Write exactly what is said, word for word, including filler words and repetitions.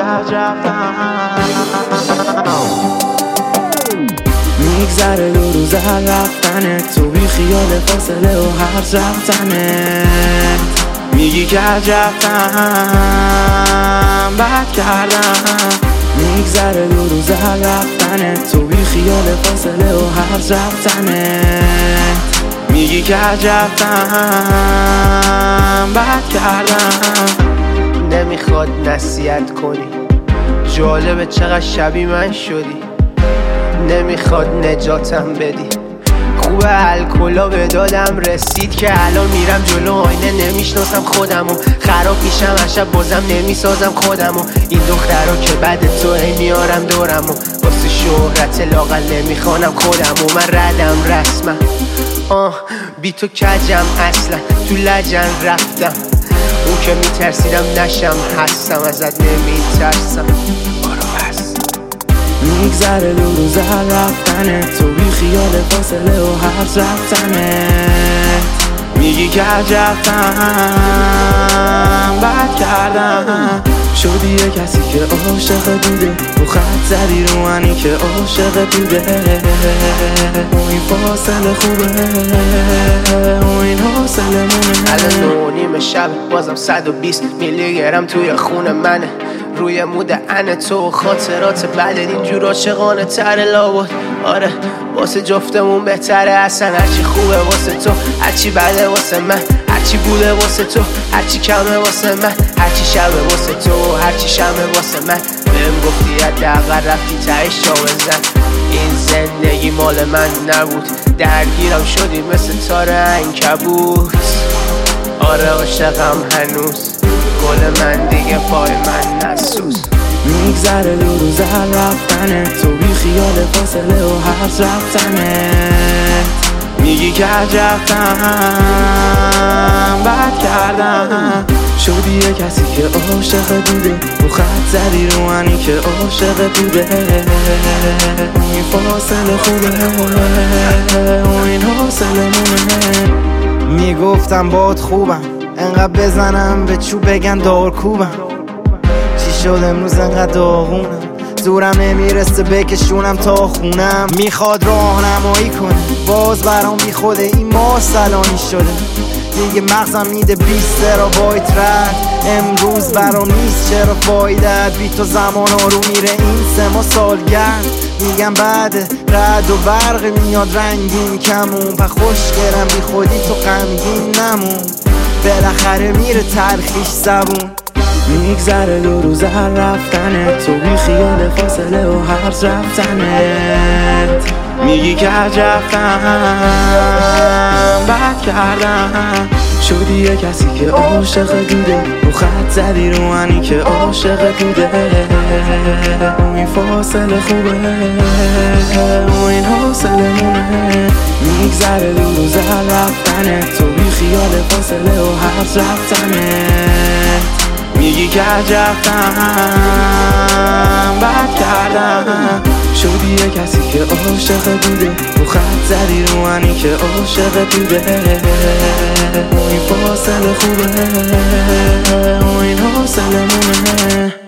رفتم میگذره دو روز هر رفتنه، تو بی خیال فاصله و هر رفتنه میگی که رفتم بد کردم. میگذره دو روز هر رفتنه، تو بی خیال فاصله و هر رفتنه میگی که رفتم بد کردم. نمیخواد نصیحت کنی، جالبه چقدر شبیه من شدی. نمیخواد نجاتم بدی، خوبه الکلا به دادم رسید که الان میرم جلو آینه نمیشناسم خودمو، خراب میشم هر شب بازم نمیسازم خودمو. این دخترها که بعد تو هی میارم دورمو، واسه شهرت لاغل نمیخوانم خودمو. من ردم رسمم آه بی تو کجم اصلا، تو لجن رفتم اون که میترسیدم نشم هستم، ازت نمیترسم برو بس. میگذره دو روز هر رفتنه، تو بی خیال فاصله و هر رفتنه میگی که رفتم بد کردم. شدی یه کسی که عاشق بوده، تو خط زدی رو منی که عاشق بوده. و این فاصله خوبه و این حاصله مونه. الان نو نیم شب بازم صد و بیست میلی گرم توی خون منه، روی مود انه تو و خاطرات بعد اینجور عاشقانه تر لابد. آره واسه جفتمون بهتره اصلا، هرچی خوبه واسه تو هرچی بده واسه من، هرچی بوده واسه تو هرچی کمه واسه من، هرچی شبه واسه تو هرچی شمه واسه من. بهم گفتی حداقل رفتی تهش جا بزن، این زندگی مال من نبود، درگیرم شدی مثل تار عنکبوت. آره عاشقم هنوز، گل من دیگه پای من نسوز. میگذره دو روز هر رفتنه، تو بی خیال فاصله و هر رفتنه میگی که رفتم بد کردم. شدی یه کسی که عاشق بوده، تو خط زدی رو منی که عاشق بوده. این فاصله خوبه و این حاصله مونه. میگفتم باد خوبم، انقدر بزنم به چوب بگن دارکوبم. چی شد امروز انقدر داغونم، زورم نمیرسه بکشونم تا خونم. میخواد راهنمایی کنه باز برام بی خوده، این ما سلانی شده دیگه مغزم میده بیست ترابایت رد. امروز برام نیست چرا فایدت، بی تو زمان رو میره این سه ماه سالگرد. میگم بعد رد و برق میاد رنگین کمون، پا خوشگرم بی خودی تو غمگین نمون، بالاخره میره تلخیش زبون. میگذره دو روز هر رفتنه، تو بی خیال فاصله و هر رفتنت میگی که رفتم بد کردم. شدی یه کسی که عاشق بوده، تو خط زدی رو منی که عاشق بوده. و این فاصله خوبه و این حاصله مونه. میگذره دو روز هر رفتنه، تو بی خیال فاصله و هر رفتنت میگی که رفتم بد کردم. شدی یه کسی که عاشق بوده، تو خط زدی رو منی که عاشق بوده. و این فاصله خوبه و این حاصله مونه.